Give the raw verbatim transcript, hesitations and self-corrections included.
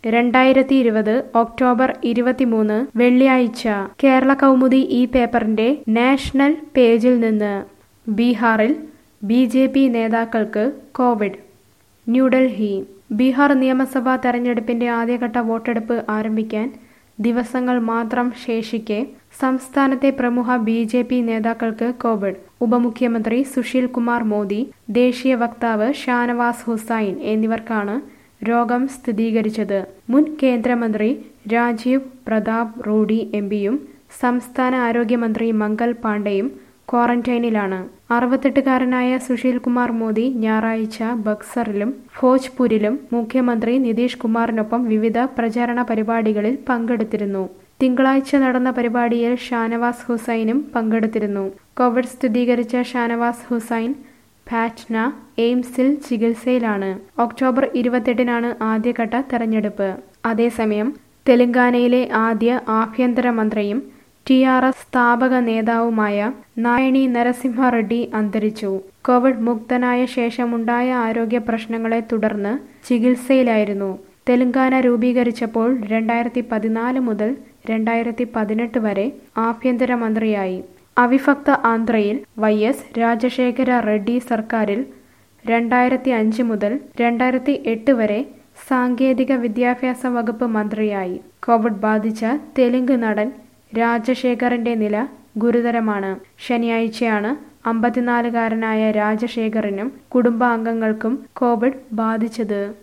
രണ്ടായിരത്തി ഇരുപത് ഒക്ടോബർ ഇരുപത്തിമൂന്ന് വെള്ളിയാഴ്ച കേരള കൗമുദി ഈ പേപ്പറിന്റെ നാഷണൽ പേജിൽ നിന്ന് ബീഹാറിൽ ബി ജെ പി നേതാക്കൾക്ക് കോവിഡ്. ന്യൂഡൽഹി. ബീഹാർ നിയമസഭാ തെരഞ്ഞെടുപ്പിന്റെ ആദ്യഘട്ട വോട്ടെടുപ്പ് ആരംഭിക്കാൻ ദിവസങ്ങൾ മാത്രം ശേഷിക്കെ സംസ്ഥാനത്തെ പ്രമുഖ ബി ജെ പി നേതാക്കൾക്ക് കോവിഡ്. ഉപമുഖ്യമന്ത്രി സുശീൽ കുമാർ മോദി, ദേശീയ വക്താവ് ഷാനവാസ് ഹുസൈൻ എന്നിവർക്കാണ് രോഗം സ്ഥിരീകരിച്ചത്. മുൻ കേന്ദ്രമന്ത്രി രാജീവ് പ്രതാപ് റൂഡി എം പിയും സംസ്ഥാന ആരോഗ്യമന്ത്രി മംഗൾ പാണ്ഡെയും ക്വാറന്റൈനിലാണ്. അറുപത്തെട്ടുകാരനായ സുശീൽ കുമാർ മോദി ഞായറാഴ്ച ബക്സറിലും ഭോജ്പൂരിലും മുഖ്യമന്ത്രി നിതീഷ് കുമാറിനൊപ്പം വിവിധ പ്രചാരണ പരിപാടികളിൽ പങ്കെടുത്തിരുന്നു. തിങ്കളാഴ്ച നടന്ന പരിപാടിയിൽ ഷാനവാസ് ഹുസൈനും പങ്കെടുത്തിരുന്നു. കോവിഡ് സ്ഥിരീകരിച്ച ഷാനവാസ് ഹുസൈൻ പാറ്റ്ന എയിംസിൽ ചികിത്സയിലാണ്. ഒക്ടോബർ ഇരുപത്തെട്ടിനാണ് ആദ്യഘട്ട തെരഞ്ഞെടുപ്പ്. അതേസമയം തെലങ്കാനയിലെ ആദ്യ ആഭ്യന്തരമന്ത്രിയും ടി ആർ എസ് സ്ഥാപക നേതാവുമായ നായണി നരസിംഹ റെഡ്ഡി അന്തരിച്ചു. കോവിഡ് മുക്തനായ ശേഷമുണ്ടായ ആരോഗ്യ പ്രശ്നങ്ങളെ തുടർന്ന് ചികിത്സയിലായിരുന്നു. തെലങ്കാന രൂപീകരിച്ചപ്പോൾ രണ്ടായിരത്തി പതിനാല് മുതൽ രണ്ടായിരത്തി പതിനെട്ട് വരെ ആഭ്യന്തരമന്ത്രിയായി. അവിഭക്ത ആന്ധ്രയിൽ വൈ എസ് രാജശേഖര റെഡ്ഡി സർക്കാരിൽ രണ്ടായിരത്തി അഞ്ച് മുതൽ രണ്ടായിരത്തി എട്ട് വരെ സാങ്കേതിക വിദ്യാഭ്യാസ വകുപ്പ് മന്ത്രിയായി. കോവിഡ് ബാധിച്ച തെലുങ്ക് നടൻ രാജശേഖറിന്റെ നില ഗുരുതരമാണ്. ശനിയാഴ്ചയാണ് അമ്പത്തിനാലുകാരനായ രാജശേഖറിനും കുടുംബാംഗങ്ങൾക്കും കോവിഡ് ബാധിച്ചത്.